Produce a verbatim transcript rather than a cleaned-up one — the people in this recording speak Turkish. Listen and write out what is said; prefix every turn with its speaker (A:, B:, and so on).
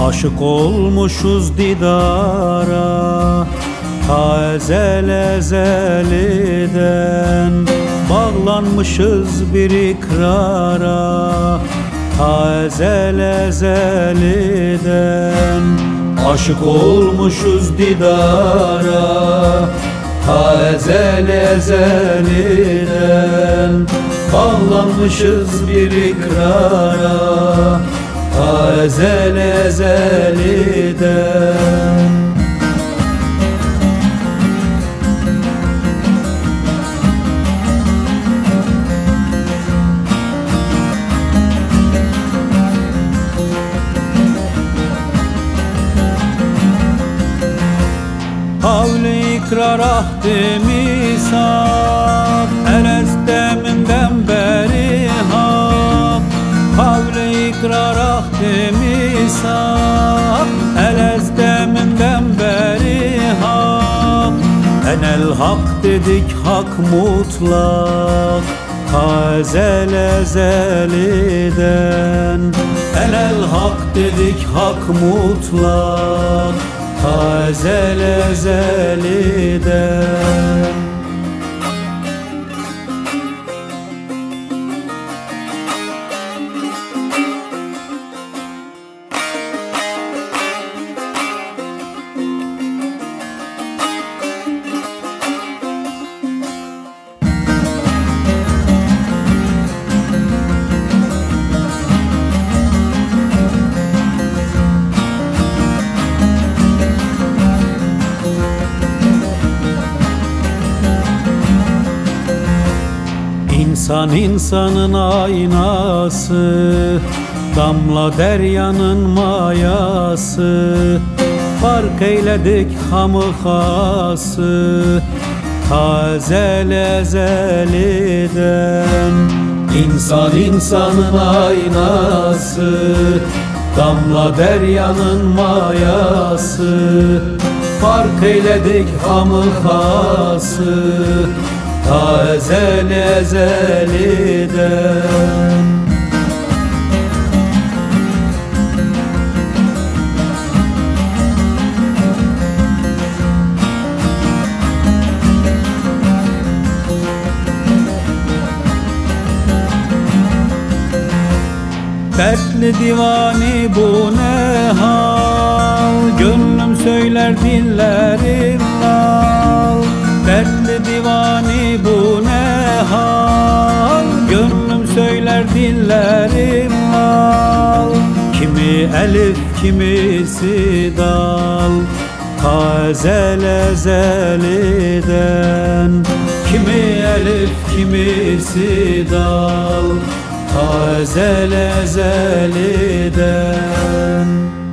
A: Aşık olmuşuz didara, ta ezel ezeliden. Bağlanmışız bir ikrara, ta ezel ezeliden. Aşık olmuşuz didara, ta ezel ezeliden. Bağlanmışız bir ikrara, ta ezel ezeliden. Havle ikrar ahdi misak, elez deminden beri hak. Havle ikrar ahdi misak, elez deminden beri hak. Enel hak dedik hak mutlak, ta ezel ezeliden. Enel hak dedik hak mutlak, ta ezel ezeliden. İnsan insanın aynası, damla deryanın mayası. Fark eyledik hamı hası, ta ezel ezeliden. İnsan insanın aynası, damla deryanın mayası. Fark eyledik hamı hası, ta ezel ezeliden. Dertli divani bu ne hal, gönlüm söyler dillerim lal. Dertli divani bu ne hal, gönlüm söyler dillerim lal. Kimi elif kimisi dal, ta ezel ezeliden. Kimi elif kimisi dal, ta ezel ezeliden.